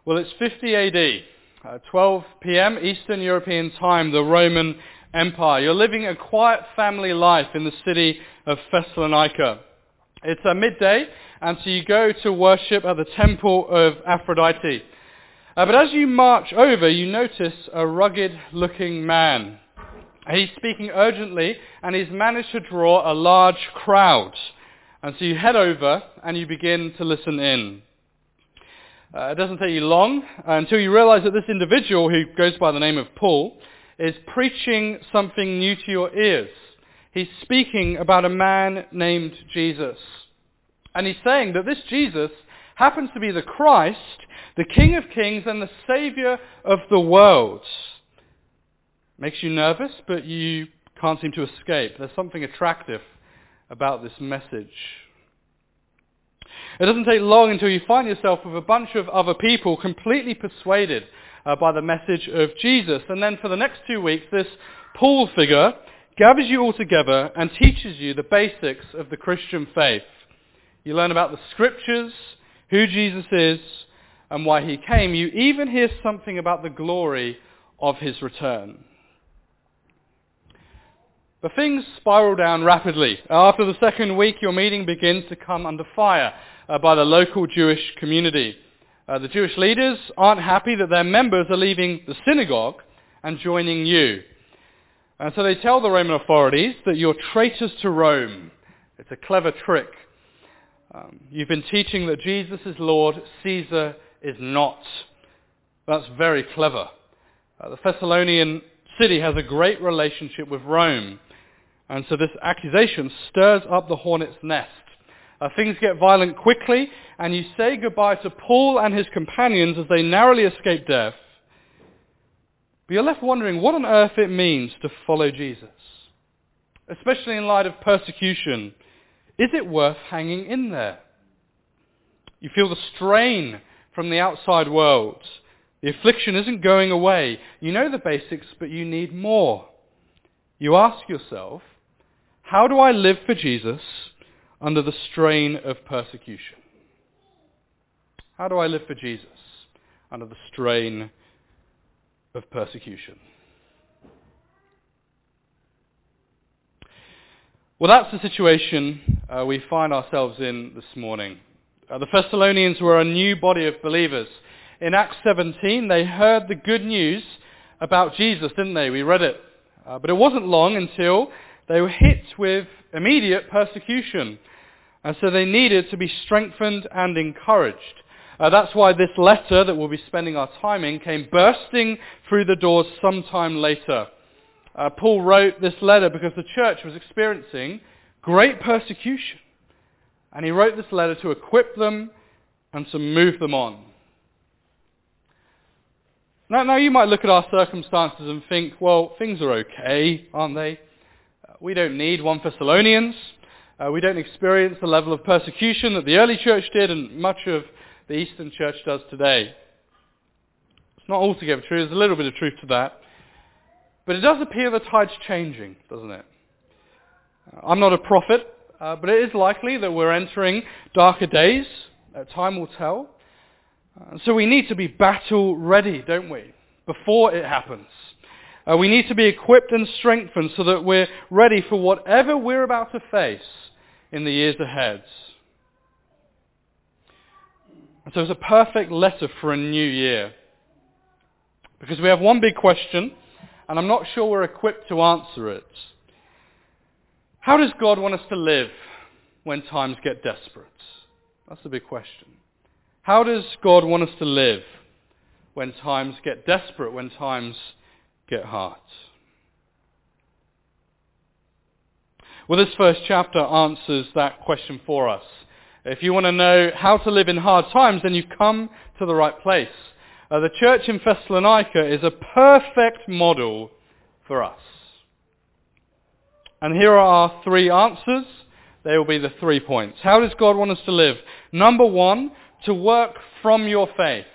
Well, it's 50 AD, 12 p.m. Eastern European time, the Roman Empire. You're living a quiet family life in the city of Thessalonica. It's midday, and so you go to worship at the temple of Aphrodite. But as you march over, you notice a rugged-looking man. He's speaking urgently, and he's managed to draw a large crowd. And so you head over, and you begin to listen in. It doesn't take you long until you realize that this individual, who goes by the name of Paul, is preaching something new to your ears. He's speaking about a man named Jesus. And he's saying that this Jesus happens to be the Christ, the King of Kings and the Savior of the world. Makes you nervous, but you can't seem to escape. There's something attractive about this message. It doesn't take long until you find yourself with a bunch of other people completely persuaded by the message of Jesus. And then for the next 2 weeks, this Paul figure gathers you all together and teaches you the basics of the Christian faith. You learn about the scriptures, who Jesus is, and why he came. You even hear something about the glory of his return. But things spiral down rapidly. After the second week, your meeting begins to come under fire by the local Jewish community. The Jewish leaders aren't happy that their members are leaving the synagogue and joining you. And so they tell the Roman authorities that you're traitors to Rome. It's a clever trick. You've been teaching that Jesus is Lord, Caesar is not. That's very clever. The Thessalonian city has a great relationship with Rome. And so this accusation stirs up the hornet's nest. Things get violent quickly, and you say goodbye to Paul and his companions as they narrowly escape death. But you're left wondering what on earth it means to follow Jesus, especially in light of persecution. Is it worth hanging in there? You feel the strain from the outside world. The affliction isn't going away. You know the basics, but you need more. You ask yourself, how do I live for Jesus under the strain of persecution? How do I live for Jesus under the strain of persecution? Well, that's the situation we find ourselves in this morning. The Thessalonians were a new body of believers. In Acts 17, they heard the good news about Jesus, didn't they? We read it. But it wasn't long until they were hit with immediate persecution. And so they needed to be strengthened and encouraged. That's why this letter that we'll be spending our time in came bursting through the doors sometime later. Paul wrote this letter because the church was experiencing great persecution. And he wrote this letter to equip them and to move them on. Now you might look at our circumstances and think, well, things are okay, aren't they? We don't need 1 Thessalonians. We don't experience the level of persecution that the early church did and much of the Eastern church does today. It's not altogether true. There's a little bit of truth to that. But it does appear the tide's changing, doesn't it? I'm not a prophet, but it is likely that we're entering darker days. Time will tell. So we need to be battle ready, don't we, before it happens. We need to be equipped and strengthened so that we're ready for whatever we're about to face in the years ahead. And so it's a perfect letter for a new year. Because we have one big question, and I'm not sure we're equipped to answer it. How does God want us to live when times get desperate? That's the big question. How does God want us to live when times get desperate, when times get hard? Well, this first chapter answers that question for us. If you want to know how to live in hard times, then you've come to the right place. The church in Thessalonica is a perfect model for us. And here are our 3 answers. They will be the 3 points. How does God want us to live? Number 1, to work from your faith.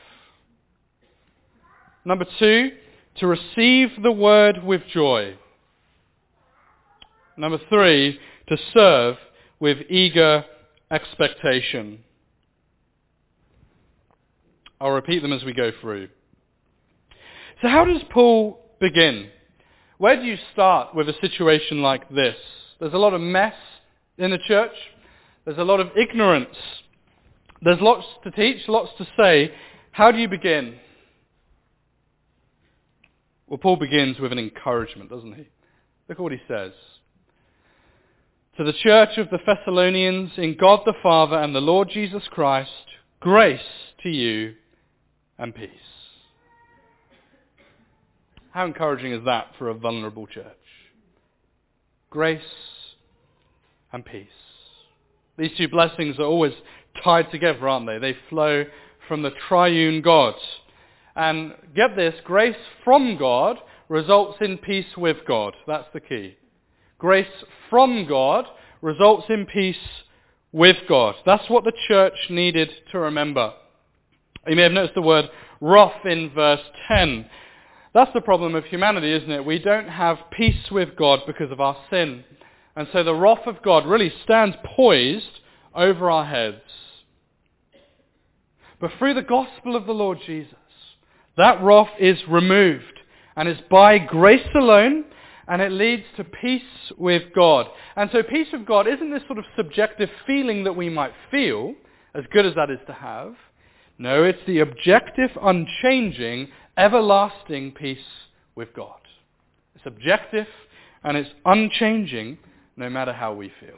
Number 2, to receive the word with joy. Number 3, to serve with eager expectation. I'll repeat them as we go through. So how does Paul begin? Where do you start with a situation like this? There's a lot of mess in the church. There's a lot of ignorance. There's lots to teach, lots to say. How do you begin? Well, Paul begins with an encouragement, doesn't he? Look at what he says. To the church of the Thessalonians, in God the Father and the Lord Jesus Christ, grace to you and peace. How encouraging is that for a vulnerable church? Grace and peace. These two blessings are always tied together, aren't they? They flow from the triune God. And get this, grace from God results in peace with God. That's the key. Grace from God results in peace with God. That's what the church needed to remember. You may have noticed the word wrath in verse 10. That's the problem of humanity, isn't it? We don't have peace with God because of our sin. And so the wrath of God really stands poised over our heads. But through the gospel of the Lord Jesus, that wrath is removed. And it's by grace alone, and it leads to peace with God. And so peace with God isn't this sort of subjective feeling that we might feel, as good as that is to have. No, it's the objective, unchanging, everlasting peace with God. It's objective and it's unchanging no matter how we feel.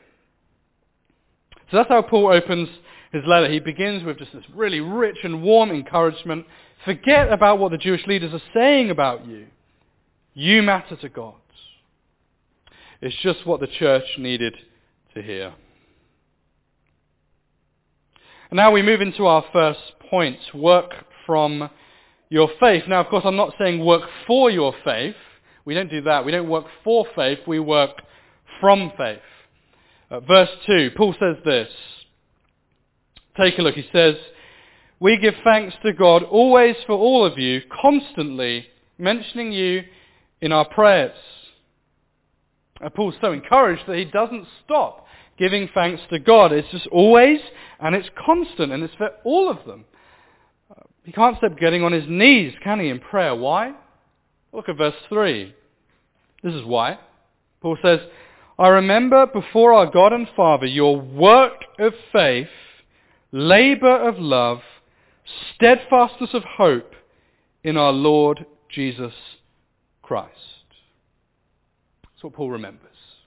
So that's how Paul opens his letter. He begins with just this really rich and warm encouragement. Forget about what the Jewish leaders are saying about you. You matter to God. It's just what the church needed to hear. And now we move into our first point, work from your faith. Now, of course, I'm not saying work for your faith. We don't do that. We don't work for faith. We work from faith. Verse 2, Paul says this. Take a look. He says, we give thanks to God always for all of you, constantly mentioning you in our prayers. Paul's so encouraged that he doesn't stop giving thanks to God. It's just always, and it's constant, and it's for all of them. He can't stop getting on his knees, can he, in prayer? Why? Look at verse 3. This is why. Paul says, I remember before our God and Father your work of faith, labor of love, steadfastness of hope in our Lord Jesus Christ. That's what Paul remembers.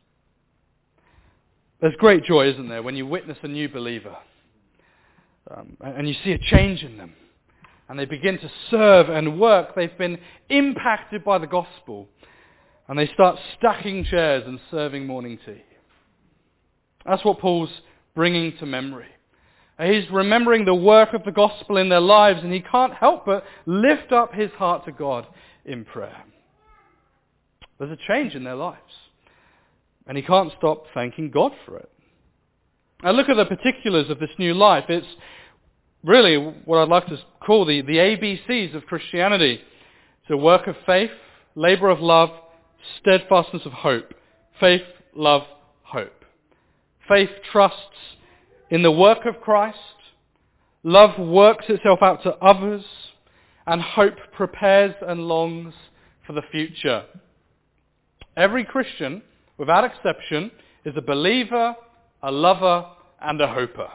There's great joy, isn't there, when you witness a new believer and you see a change in them and they begin to serve and work. They've been impacted by the gospel and they start stacking chairs and serving morning tea. That's what Paul's bringing to memory. He's remembering the work of the gospel in their lives, and he can't help but lift up his heart to God in prayer. There's a change in their lives, and he can't stop thanking God for it. Now look at the particulars of this new life. It's really what I'd like to call the ABCs of Christianity. It's a work of faith, labor of love, steadfastness of hope. Faith, love, hope. Faith trusts in the work of Christ. Love works itself out to others. And hope prepares and longs for the future. Every Christian, without exception, is a believer, a lover, and a hoper.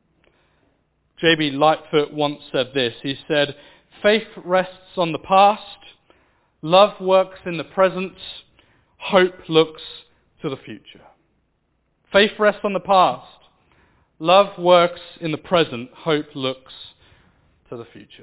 J.B. Lightfoot once said this. He said, faith rests on the past, love works in the present, hope looks to the future. Faith rests on the past, love works in the present, hope looks to the future.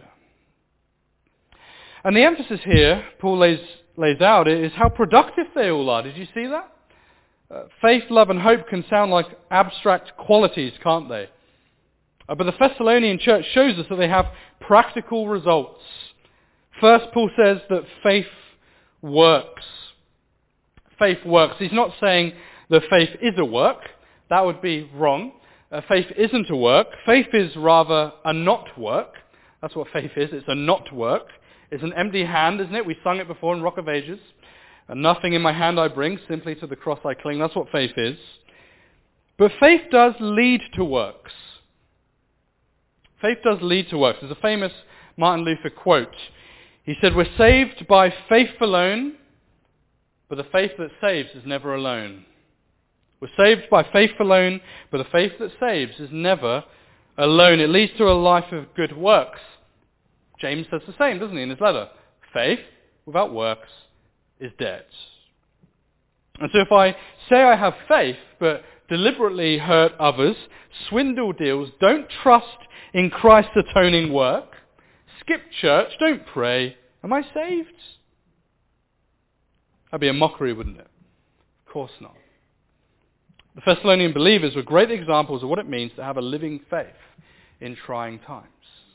And the emphasis here, Paul lays out, is how productive they all are. Did you see that? Faith, love, and hope can sound like abstract qualities, can't they? But the Thessalonian church shows us that they have practical results. First, Paul says that faith works. Faith works. He's not saying that faith is a work. That would be wrong. Faith isn't a work. Faith is rather a not work. That's what faith is. It's a not work. It's an empty hand, isn't it? We sung it before in Rock of Ages. And nothing in my hand I bring, simply to the cross I cling. That's what faith is. But faith does lead to works. faith does lead to works. There's a famous Martin Luther quote. He said, "We're saved by faith alone, but the faith that saves is never alone." We're saved by faith alone, but the faith that saves is never alone. It leads to a life of good works. James says the same, doesn't he, in his letter? Faith without works is dead. And so if I say I have faith, but deliberately hurt others, swindle deals, don't trust in Christ's atoning work, skip church, don't pray, am I saved? That'd be a mockery, wouldn't it? Of course not. The Thessalonian believers were great examples of what it means to have a living faith in trying times.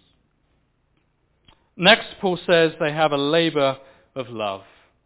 Next, Paul says they have a labour of love.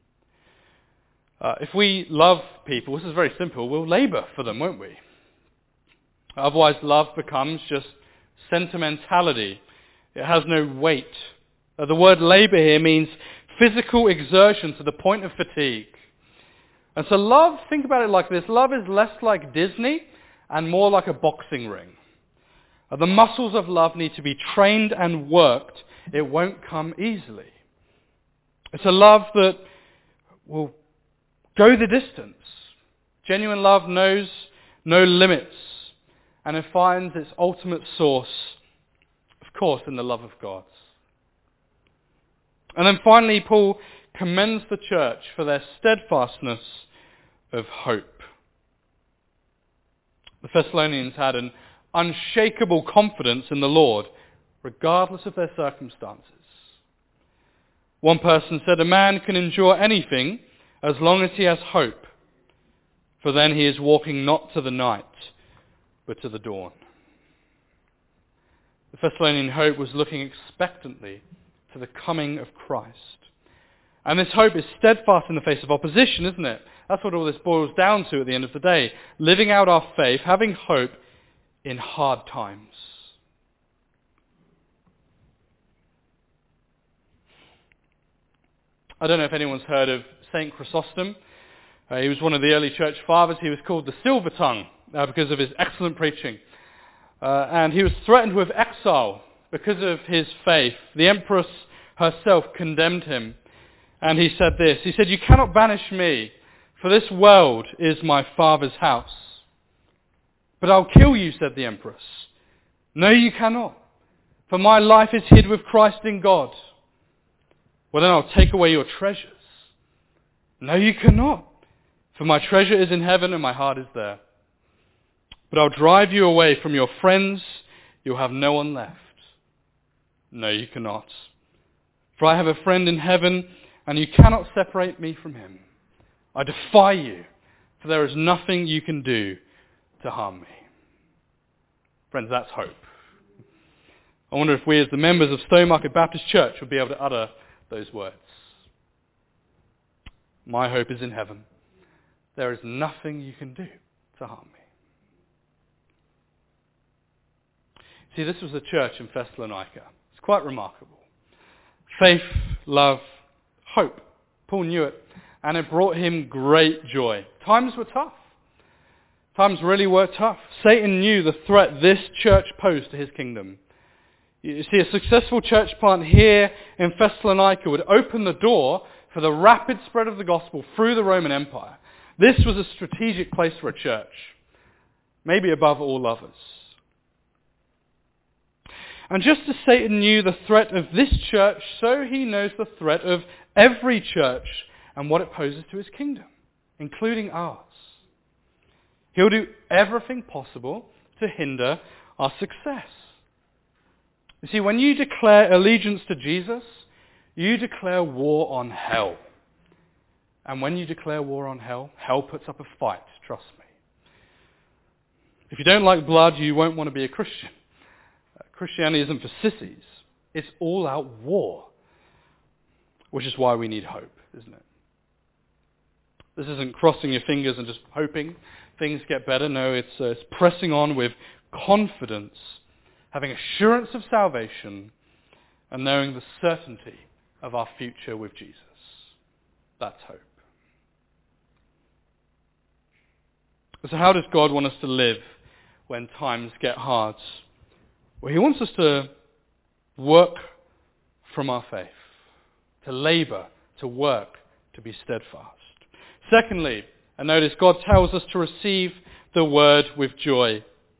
If we love people, this is very simple, we'll labour for them, won't we? Otherwise, love becomes just sentimentality. It has no weight. The word labour here means physical exertion to the point of fatigue. And so love, think about it like this, love is less like Disney and more like a boxing ring. The muscles of love need to be trained and worked. It won't come easily. It's a love that will go the distance. Genuine love knows no limits, and it finds its ultimate source, of course, in the love of God. And then finally, Paul commends the church for their steadfastness of hope. The Thessalonians had an unshakable confidence in the Lord, regardless of their circumstances. One person said, "A man can endure anything as long as he has hope, for then he is walking not to the night, but to the dawn." The Thessalonian hope was looking expectantly to the coming of Christ. And this hope is steadfast in the face of opposition, isn't it? That's what all this boils down to at the end of the day. Living out our faith, having hope in hard times. I don't know if anyone's heard of St. Chrysostom. He was one of the early church fathers. He was called the Silver Tongue because of his excellent preaching. And he was threatened with exile because of his faith. The empress herself condemned him. And he said this, he said, "You cannot banish me, for this world is my Father's house." "But I'll kill you," said the empress. "No, you cannot, for my life is hid with Christ in God." "Well, then I'll take away your treasures." "No, you cannot, for my treasure is in heaven and my heart is there." "But I'll drive you away from your friends, you'll have no one left." "No, you cannot, for I have a friend in heaven, and you cannot separate me from him. I defy you, for there is nothing you can do to harm me." Friends, that's hope. I wonder if we as the members of Stowmarket Baptist Church would be able to utter those words. My hope is in heaven. There is nothing you can do to harm me. See, this was the church in Thessalonica. It's quite remarkable. Faith, love, hope. Paul knew it, and it brought him great joy. Times were tough. Times really were tough. Satan knew the threat this church posed to his kingdom. You see, a successful church plant here in Thessalonica would open the door for the rapid spread of the gospel through the Roman Empire. This was a strategic place for a church, maybe above all others. And just as Satan knew the threat of this church, so he knows the threat of every church and what it poses to his kingdom, including ours. He'll do everything possible to hinder our success. You see, when you declare allegiance to Jesus, you declare war on hell. And when you declare war on hell, hell puts up a fight, trust me. If you don't like blood, you won't want to be a Christian. Christianity isn't for sissies. It's all-out war, which is why we need hope, isn't it? This isn't crossing your fingers and just hoping things get better. No, it's pressing on with confidence, having assurance of salvation, and knowing the certainty of our future with Jesus. That's hope. So how does God want us to live when times get hard? Well, he wants us to work from our faith, to labour, to work, to be steadfast. Secondly, and notice God tells us to receive the word with joy.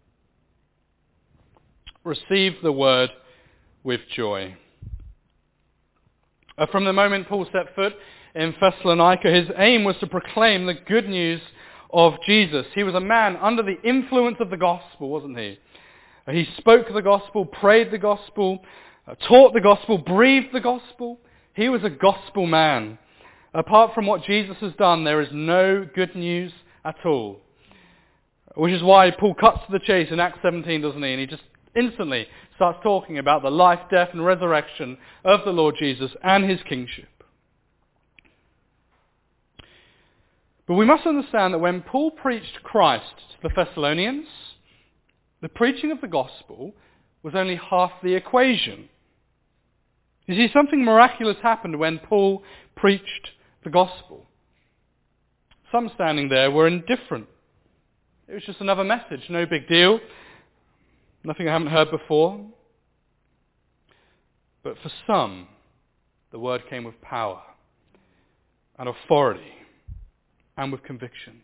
Receive the word with joy. From the moment Paul set foot in Thessalonica, his aim was to proclaim the good news of Jesus. He was a man under the influence of the gospel, wasn't he? He spoke the gospel, prayed the gospel, taught the gospel, breathed the gospel. He was a gospel man. Apart from what Jesus has done, there is no good news at all. Which is why Paul cuts to the chase in Acts 17, doesn't he? And he just instantly starts talking about the life, death and resurrection of the Lord Jesus and his kingship. But we must understand that when Paul preached Christ to the Thessalonians, the preaching of the gospel was only half the equation. You see, something miraculous happened when Paul preached the gospel. Some standing there were indifferent. It was just another message, no big deal. Nothing I haven't heard before. But for some, the word came with power and authority and with conviction.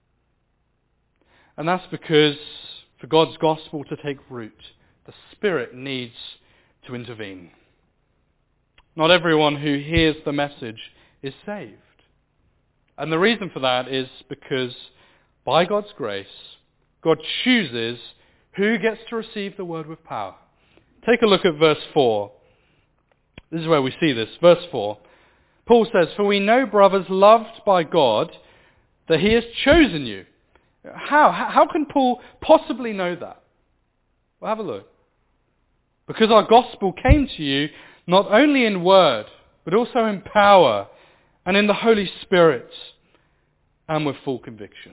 And that's because for God's gospel to take root, the Spirit needs to intervene. Not everyone who hears the message is saved. And the reason for that is because by God's grace, God chooses who gets to receive the word with power. Take a look at verse 4. This is where we see this. Verse 4. Paul says, "For we know, brothers, loved by God, that he has chosen you." How can Paul possibly know that? Well, have a look. Because our gospel came to you not only in word, but also in power and in the Holy Spirit and with full conviction.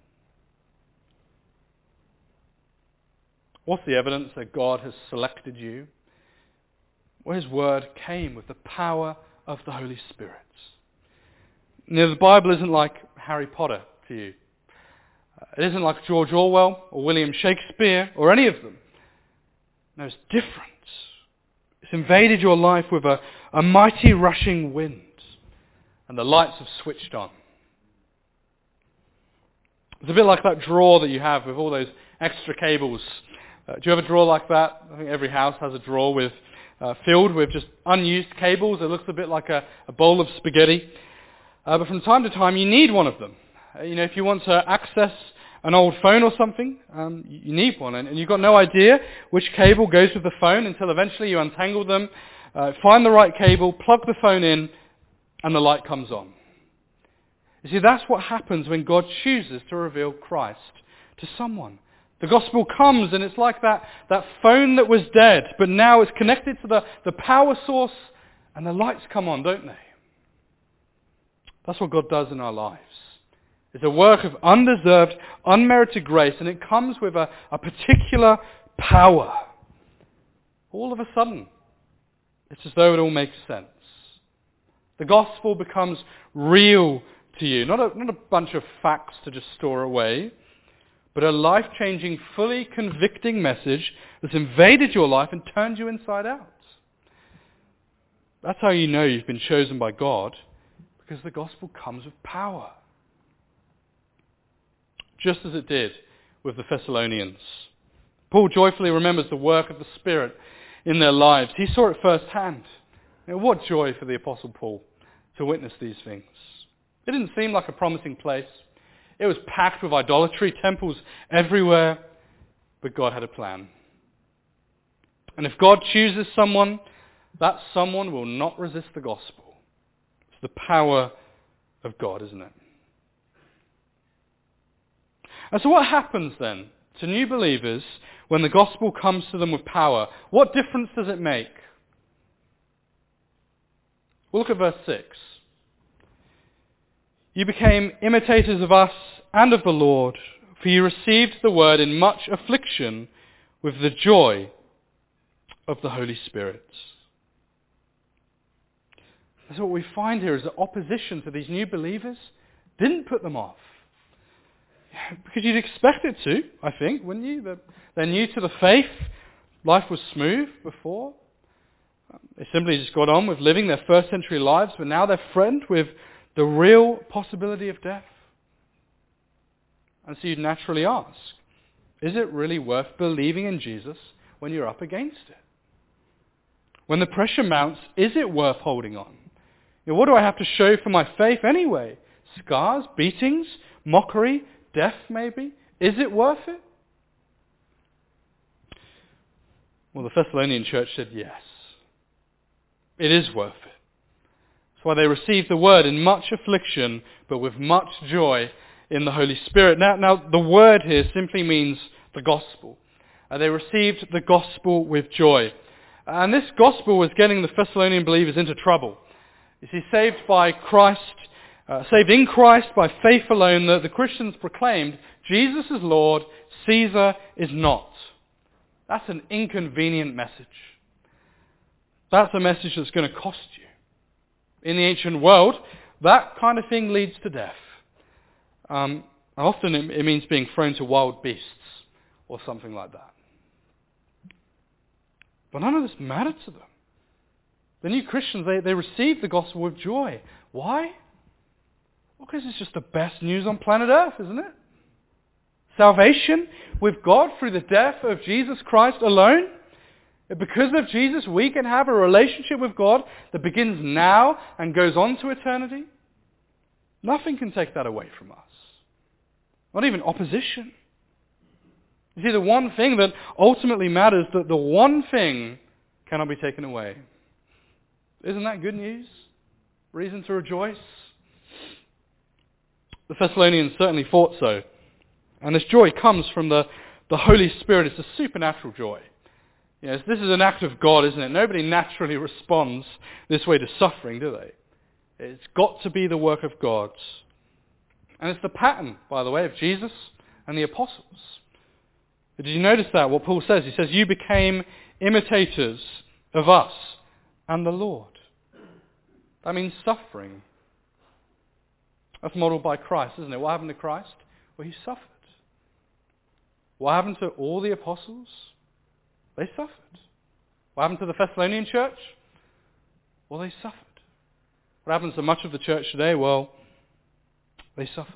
What's the evidence that God has selected you? Well, his word came with the power of the Holy Spirit. Now, the Bible isn't like Harry Potter to you. It isn't like George Orwell or William Shakespeare or any of them. No, it's different. It's invaded your life with a mighty rushing wind, and the lights have switched on. It's a bit like that drawer that you have with all those extra cables. Do you have a drawer like that? I think every house has a drawer filled with just unused cables. It looks a bit like a bowl of spaghetti. But from time to time, you need one of them. If you want to access an old phone or something, you need one. And you've got no idea which cable goes with the phone until eventually you untangle them, find the right cable, plug the phone in, and the light comes on. You see, that's what happens when God chooses to reveal Christ to someone. The gospel comes and it's like that phone that was dead, but now it's connected to the power source and the lights come on, don't they? That's what God does in our lives. It's a work of undeserved, unmerited grace, and it comes with a particular power. All of a sudden, it's as though it all makes sense. The gospel becomes real to you, not a bunch of facts to just store away, but a life-changing, fully convicting message that's invaded your life and turned you inside out. That's how you know you've been chosen by God, because the gospel comes with power. Just as it did with the Thessalonians. Paul joyfully remembers the work of the Spirit in their lives. He saw it firsthand. What joy for the Apostle Paul to witness these things. It didn't seem like a promising place. It was packed with idolatry, temples everywhere, but God had a plan. And if God chooses someone, that someone will not resist the gospel. It's the power of God, isn't it? And so what happens then to new believers when the gospel comes to them with power? What difference does it make? We'll look at verse 6. You became imitators of us and of the Lord, for you received the word in much affliction with the joy of the Holy Spirit. So what we find here is that opposition to these new believers didn't put them off. Because you'd expect it to, I think, wouldn't you? They're new to the faith. life was smooth before. They simply just got on with living their first century lives, but now they're threatened with the real possibility of death. And so you'd naturally ask, is it really worth believing in Jesus when you're up against it? When the pressure mounts, is it worth holding on? What do I have to show for my faith anyway? Scars, beatings, mockery, death maybe? Is it worth it? Well, the Thessalonian church said yes. It is worth it. That's why they received the word in much affliction, but with much joy in the Holy Spirit. Now the word here simply means the gospel. They received the gospel with joy. And this gospel was getting the Thessalonian believers into trouble. You see, saved by Christ, saved in Christ by faith alone, the Christians proclaimed, Jesus is Lord, Caesar is not. That's an inconvenient message. That's a message that's going to cost you. In the ancient world, that kind of thing leads to death. Often it means being thrown to wild beasts or something like that. But none of this mattered to them. The new Christians, they received the gospel with joy. Why? Well, because it's just the best news on planet Earth, isn't it? Salvation with God through the death of Jesus Christ alone. Because of Jesus, we can have a relationship with God that begins now and goes on to eternity. Nothing can take that away from us. Not even opposition. You see, the one thing that ultimately matters, that the one thing cannot be taken away. Isn't that good news? Reason to rejoice? The Thessalonians certainly thought so. And this joy comes from the Holy Spirit. It's a supernatural joy. Yes, this is an act of God, isn't it? Nobody naturally responds this way to suffering, do they? It's got to be the work of God. And it's the pattern, by the way, of Jesus and the apostles. Did you notice that, what Paul says? He says, you became imitators of us and the Lord. That means suffering. That's modeled by Christ, isn't it? What happened to Christ? Well, he suffered. What happened to all the apostles? They suffered. What happened to the Thessalonian church? Well, they suffered. What happens to much of the church today? Well, they suffer.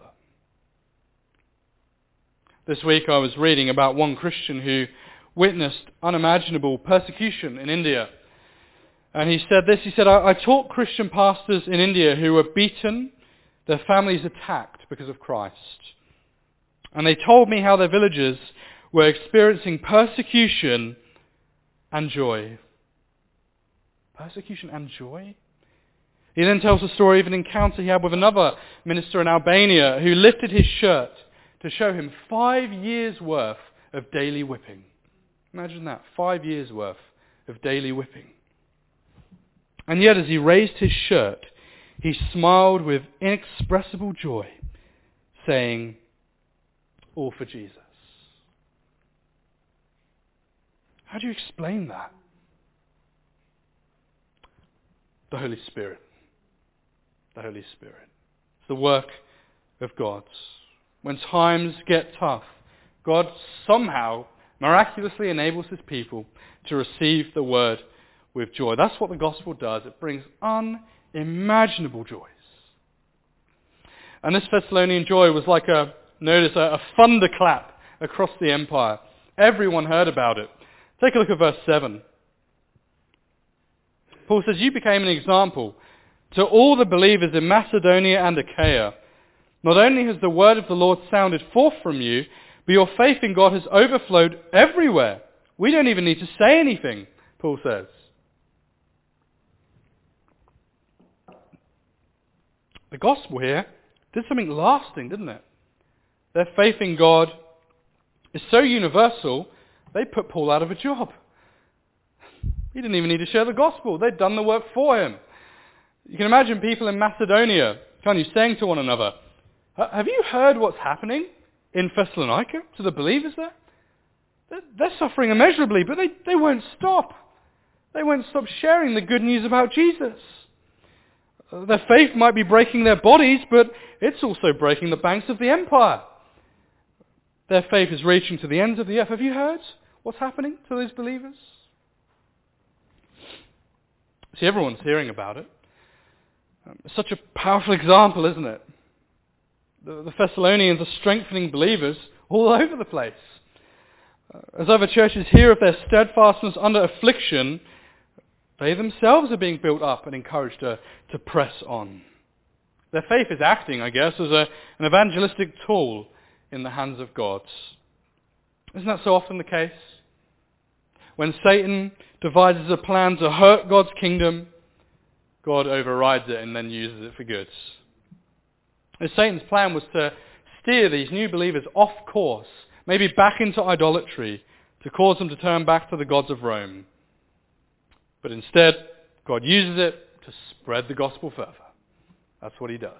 This week I was reading about one Christian who witnessed unimaginable persecution in India. And he said this, he said, I taught Christian pastors in India who were beaten, their families attacked because of Christ. And they told me how their villagers were experiencing persecution and joy. Persecution and joy? He then tells the story of an encounter he had with another minister in Albania who lifted his shirt to show him 5 years' worth of daily whipping. Imagine that, 5 years' worth of daily whipping. And yet as he raised his shirt, he smiled with inexpressible joy, saying, all for Jesus. How do you explain that? The Holy Spirit. The Holy Spirit. It's the work of God. When times get tough, God somehow miraculously enables his people to receive the word with joy. That's what the gospel does. It brings unimaginable joys. And this Thessalonian joy was like a thunderclap across the empire. Everyone heard about it. Take a look at verse 7. Paul says, you became an example to all the believers in Macedonia and Achaia. Not only has the word of the Lord sounded forth from you, but your faith in God has overflowed everywhere. We don't even need to say anything, Paul says. The gospel here did something lasting, didn't it? Their faith in God is so universal, they put Paul out of a job. He didn't even need to share the gospel. They'd done the work for him. You can imagine people in Macedonia, can't you, saying to one another, have you heard what's happening in Thessalonica to the believers there? They're suffering immeasurably, but they won't stop. They won't stop sharing the good news about Jesus. Their faith might be breaking their bodies, but it's also breaking the banks of the empire. Their faith is reaching to the ends of the earth. Have you heard what's happening to those believers? See, everyone's hearing about it. It's such a powerful example, isn't it? The Thessalonians are strengthening believers all over the place. As other churches hear of their steadfastness under affliction, they themselves are being built up and encouraged to press on. Their faith is acting, I guess, as an evangelistic tool in the hands of God. Isn't that so often the case? When Satan devises a plan to hurt God's kingdom, God overrides it and then uses it for good. And Satan's plan was to steer these new believers off course, maybe back into idolatry, to cause them to turn back to the gods of Rome. But instead, God uses it to spread the gospel further. That's what he does.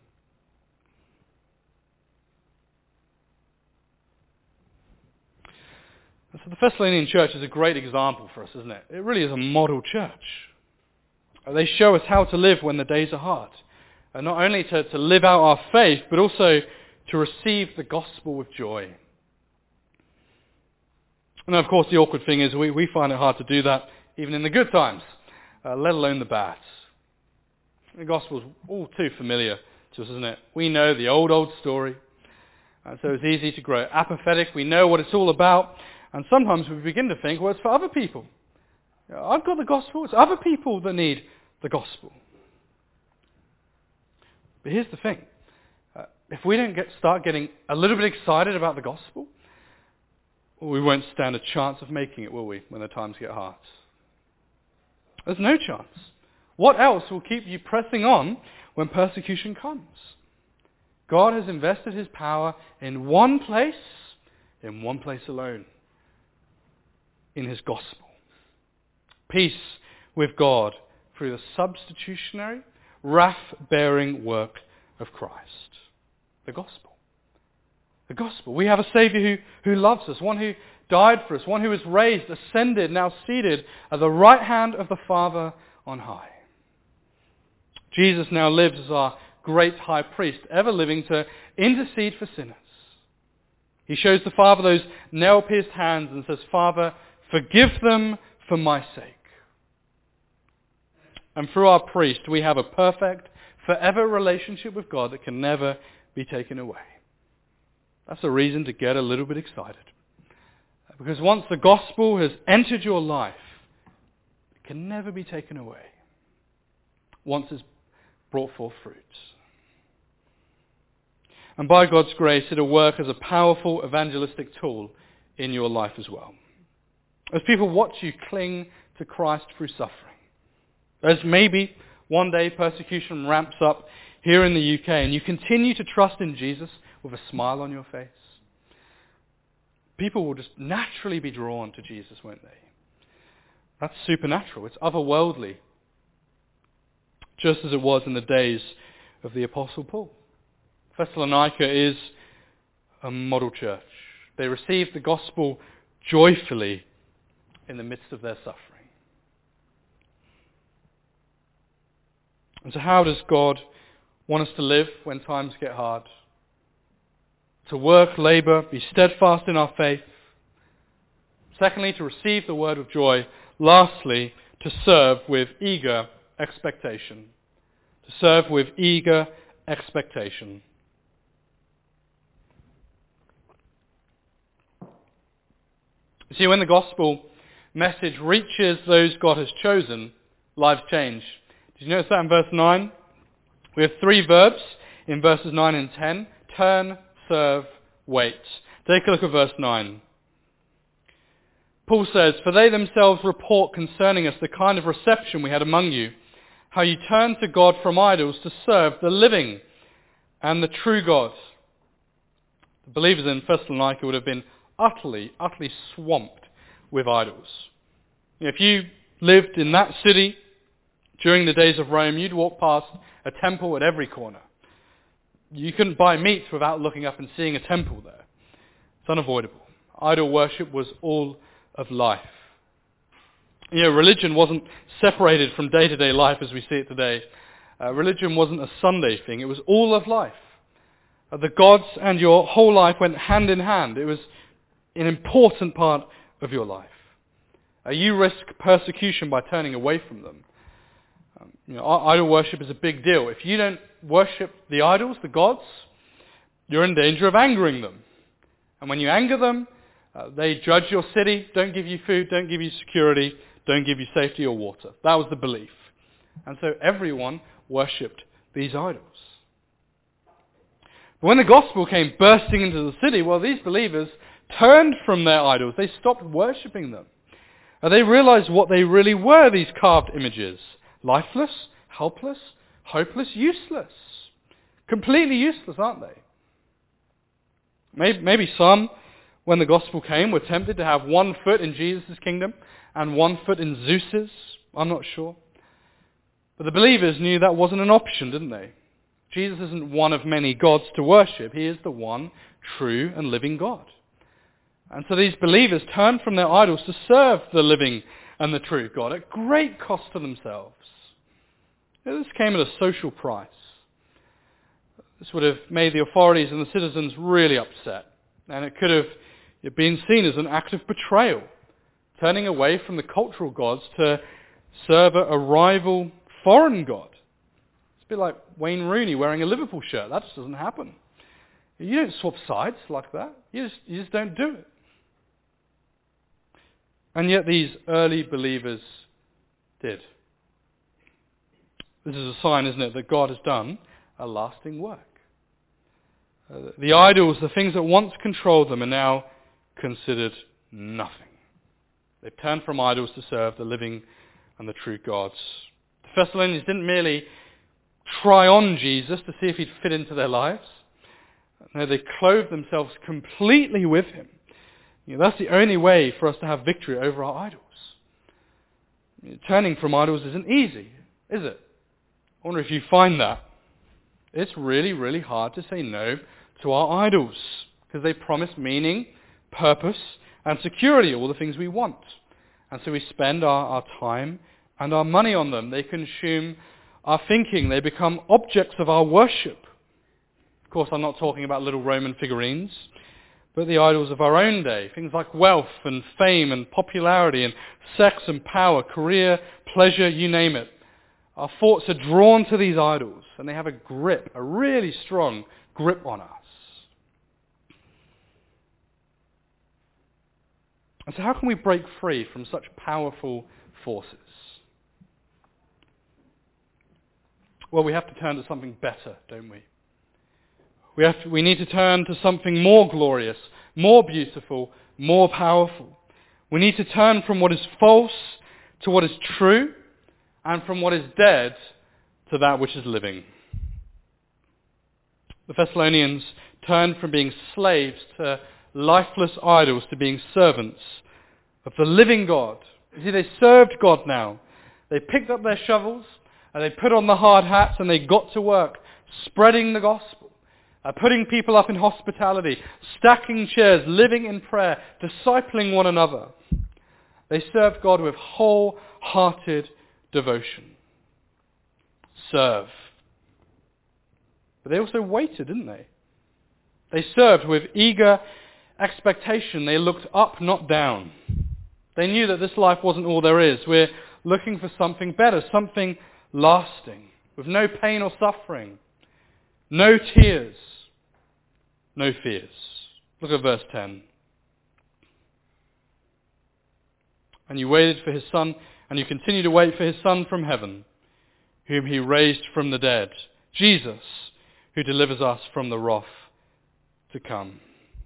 So the Thessalonian church is a great example for us, isn't it? It really is a model church. They show us how to live when the days are hard. And not only to live out our faith, but also to receive the gospel with joy. And of course the awkward thing is we find it hard to do that even in the good times, let alone the bad. The gospel's all too familiar to us, isn't it? We know the old story. So it's easy to grow apathetic. We know what it's all about. And sometimes we begin to think, well, it's for other people. I've got the gospel. It's other people that need the gospel. But here's the thing. If we don't start getting a little bit excited about the gospel, we won't stand a chance of making it, will we, when the times get hard? There's no chance. What else will keep you pressing on when persecution comes? God has invested his power in one place alone. In his gospel. Peace with God through the substitutionary, wrath-bearing work of Christ. The gospel. The gospel. We have a Saviour who loves us, one who died for us, one who was raised, ascended, now seated at the right hand of the Father on high. Jesus now lives as our great high priest, ever living to intercede for sinners. He shows the Father those nail-pierced hands and says, Father, forgive them for my sake. And through our priest, we have a perfect, forever relationship with God that can never be taken away. That's a reason to get a little bit excited. Because once the gospel has entered your life, it can never be taken away. Once it's brought forth fruits. And by God's grace, it'll work as a powerful evangelistic tool in your life as well. As people watch you cling to Christ through suffering. As maybe one day persecution ramps up here in the UK and you continue to trust in Jesus with a smile on your face. People will just naturally be drawn to Jesus, won't they? That's supernatural. It's otherworldly. Just as it was in the days of the Apostle Paul. Thessalonica is a model church. They received the gospel joyfully in the midst of their suffering. And so how does God want us to live when times get hard? To work, labour, be steadfast in our faith. Secondly, to receive the word of joy. Lastly, to serve with eager expectation. To serve with eager expectation. You see, when the gospel message reaches those God has chosen, lives change. Did you notice that in verse 9? We have 3 verbs in verses 9 and 10. Turn, serve, wait. Take a look at verse 9. Paul says, For they themselves report concerning us the kind of reception we had among you, how you turned to God from idols to serve the living and the true God. The believers in Thessalonica would have been utterly swamped with idols. If you lived in that city during the days of Rome, you'd walk past a temple at every corner. You couldn't buy meat without looking up and seeing a temple there. It's unavoidable. Idol worship was all of life. Religion wasn't separated from day-to-day life as we see it today. Religion wasn't a Sunday thing. It was all of life. The gods and your whole life went hand in hand. It was an important part of your life. You risk persecution by turning away from them. Idol worship is a big deal. If you don't worship the idols, the gods, you're in danger of angering them. And when you anger them, they judge your city, don't give you food, don't give you security, don't give you safety or water. That was the belief. And so everyone worshipped these idols. But when the gospel came bursting into the city, well, these believers turned from their idols. They stopped worshipping them. And they realized what they really were, these carved images. Lifeless, helpless, hopeless, useless. Completely useless, aren't they? Maybe some, when the gospel came, were tempted to have one foot in Jesus' kingdom and one foot in Zeus's. I'm not sure. But the believers knew that wasn't an option, didn't they? Jesus isn't one of many gods to worship. He is the one true and living God. And so these believers turned from their idols to serve the living and the true God at great cost to themselves. This came at a social price. This would have made the authorities and the citizens really upset. And it could have been seen as an act of betrayal, turning away from the cultural gods to serve a rival foreign god. It's a bit like Wayne Rooney wearing a Liverpool shirt. That just doesn't happen. You don't swap sides like that. You just don't do it. And yet these early believers did. This is a sign, isn't it, that God has done a lasting work. The idols, the things that once controlled them, are now considered nothing. They've turned from idols to serve the living and the true gods. The Thessalonians didn't merely try on Jesus to see if he'd fit into their lives. No, they clothed themselves completely with him. That's the only way for us to have victory over our idols. Turning from idols isn't easy, is it? I wonder if you find that. It's really, really hard to say no to our idols because they promise meaning, purpose, and security, all the things we want. And so we spend our time and our money on them. They consume our thinking. They become objects of our worship. Of course, I'm not talking about little Roman figurines, but the idols of our own day. Things like wealth and fame and popularity and sex and power, career, pleasure, you name it. Our thoughts are drawn to these idols, and they have a grip, a really strong grip on us. And so how can we break free from such powerful forces? Well, we have to turn to something better, don't we? We need to turn to something more glorious, more beautiful, more powerful. We need to turn from what is false to what is true, and from what is dead to that which is living. The Thessalonians turned from being slaves to lifeless idols to being servants of the living God. You see, they served God now. They picked up their shovels and they put on the hard hats and they got to work spreading the gospel, putting people up in hospitality, stacking chairs, living in prayer, discipling one another. They served God with wholehearted devotion. Serve. But they also waited, didn't they? They served with eager expectation. They looked up, not down. They knew that this life wasn't all there is. We're looking for something better, something lasting, with no pain or suffering, no tears, no fears. Look at verse 10. And you waited for his Son, and you continue to wait for his Son from heaven, whom he raised from the dead, Jesus, who delivers us from the wrath to come.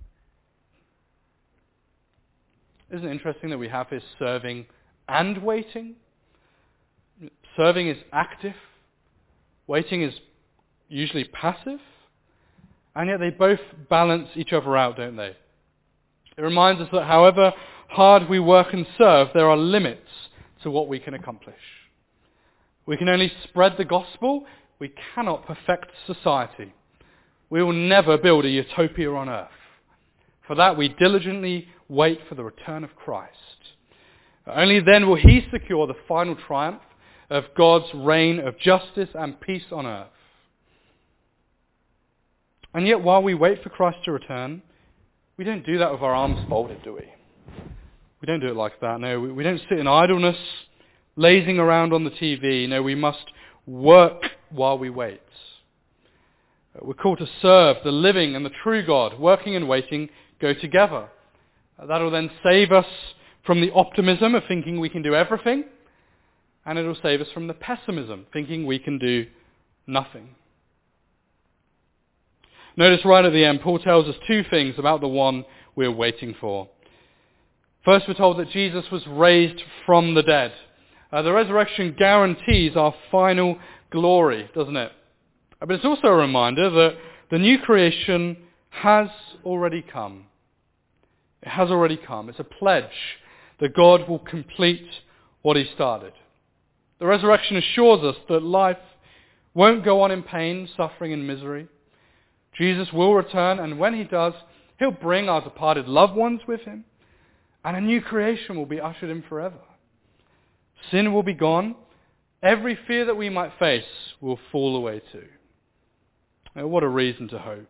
Isn't it interesting that we have this serving and waiting? Serving is active. Waiting is usually passive. And yet they both balance each other out, don't they? It reminds us that however hard we work and serve, there are limits to what we can accomplish. We can only spread the gospel. We cannot perfect society. We will never build a utopia on earth. For that we diligently wait for the return of Christ. Only then will he secure the final triumph of God's reign of justice and peace on earth. And yet while we wait for Christ to return, we don't do that with our arms folded, do we? We don't do it like that. No, we don't sit in idleness, lazing around on the TV. No, we must work while we wait. We're called to serve the living and the true God. Working and waiting go together. That will then save us from the optimism of thinking we can do everything, and it will save us from the pessimism, thinking we can do nothing. Notice right at the end, Paul tells us two things about the one we're waiting for. First, we're told that Jesus was raised from the dead. The resurrection guarantees our final glory, doesn't it? But it's also a reminder that the new creation has already come. It has already come. It's a pledge that God will complete what he started. The resurrection assures us that life won't go on in pain, suffering, and misery. Jesus will return, and when he does, he'll bring our departed loved ones with him, and a new creation will be ushered in forever. Sin will be gone. Every fear that we might face will fall away too. Now, what a reason to hope.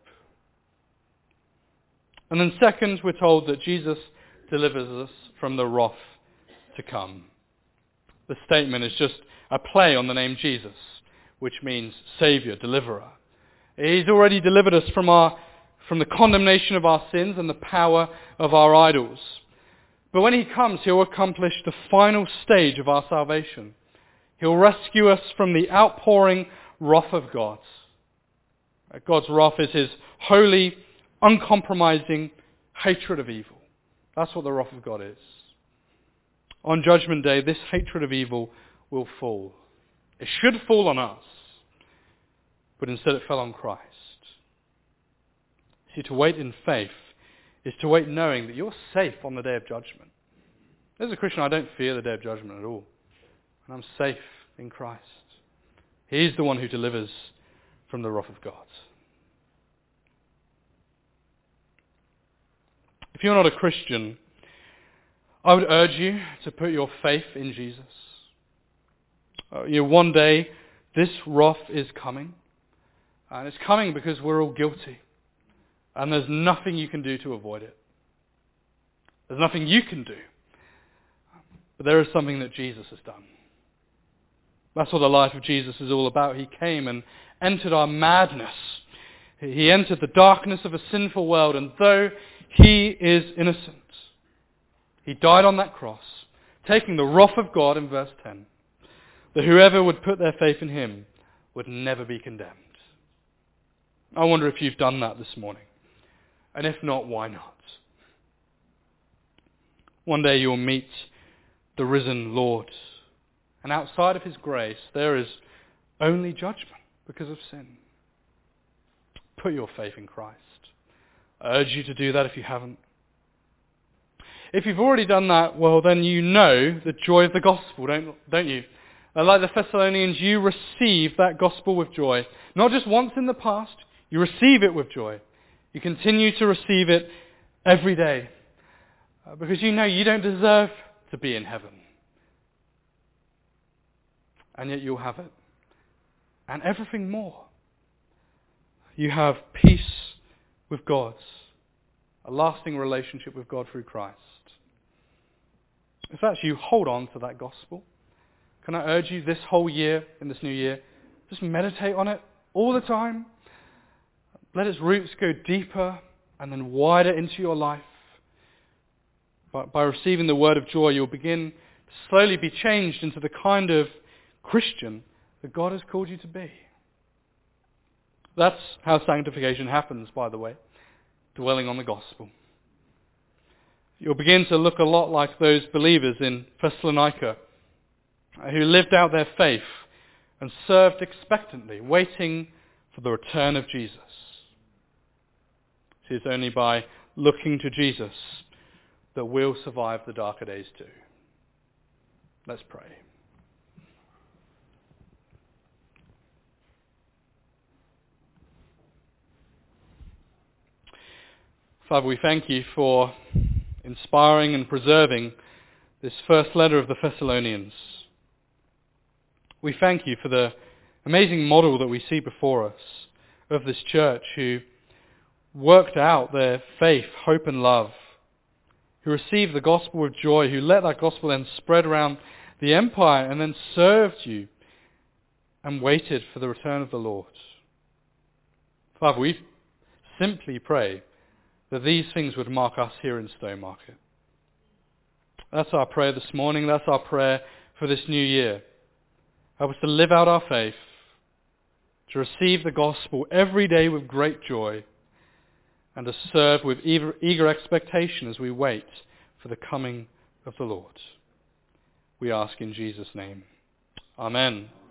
And then second, we're told that Jesus delivers us from the wrath to come. The statement is just a play on the name Jesus, which means Saviour, Deliverer. He's already delivered us from the condemnation of our sins and the power of our idols. But when he comes, he'll accomplish the final stage of our salvation. He'll rescue us from the outpouring wrath of God. God's wrath is his holy, uncompromising hatred of evil. That's what the wrath of God is. On Judgment Day, this hatred of evil will fall. It should fall on us, but instead it fell on Christ. See, to wait in faith is to wait knowing that you're safe on the day of judgment. As a Christian, I don't fear the day of judgment at all. And I'm safe in Christ. He's the one who delivers from the wrath of God. If you're not a Christian, I would urge you to put your faith in Jesus. One day, this wrath is coming. And it's coming because we're all guilty. And there's nothing you can do to avoid it. There's nothing you can do. But there is something that Jesus has done. That's what the life of Jesus is all about. He came and entered our madness. He entered the darkness of a sinful world, and though he is innocent, he died on that cross, taking the wrath of God in verse 10, that whoever would put their faith in him would never be condemned. I wonder if you've done that this morning. And if not, why not? One day you'll meet the risen Lord. And outside of his grace, there is only judgment because of sin. Put your faith in Christ. I urge you to do that if you haven't. If you've already done that, well, then you know the joy of the gospel, don't you? Like the Thessalonians, you receive that gospel with joy. Not just once in the past, you receive it with joy. You continue to receive it every day. Because you know you don't deserve to be in heaven. And yet you'll have it. And everything more. You have peace with God. A lasting relationship with God through Christ. If that's you, hold on to that gospel. Can I urge you this whole year, in this new year, just meditate on it all the time. Let its roots go deeper and then wider into your life. But by receiving the word of joy, you'll begin to slowly be changed into the kind of Christian that God has called you to be. That's how sanctification happens, by the way, dwelling on the gospel. You'll begin to look a lot like those believers in Thessalonica who lived out their faith and served expectantly, waiting for the return of Jesus. It is only by looking to Jesus that we'll survive the darker days too. Let's pray. Father, we thank you for inspiring and preserving this first letter of the Thessalonians. We thank you for the amazing model that we see before us of this church who worked out their faith, hope and love who received the gospel with joy, who let that gospel then spread around the empire and then served you and waited for the return of the Lord. Father, we simply pray that these things would mark us here in Stowmarket. That's our prayer this morning. That's our prayer for this new year. Help us to live out our faith, to receive the gospel every day with great joy, and to serve with eager expectation as we wait for the coming of the Lord. We ask in Jesus' name. Amen.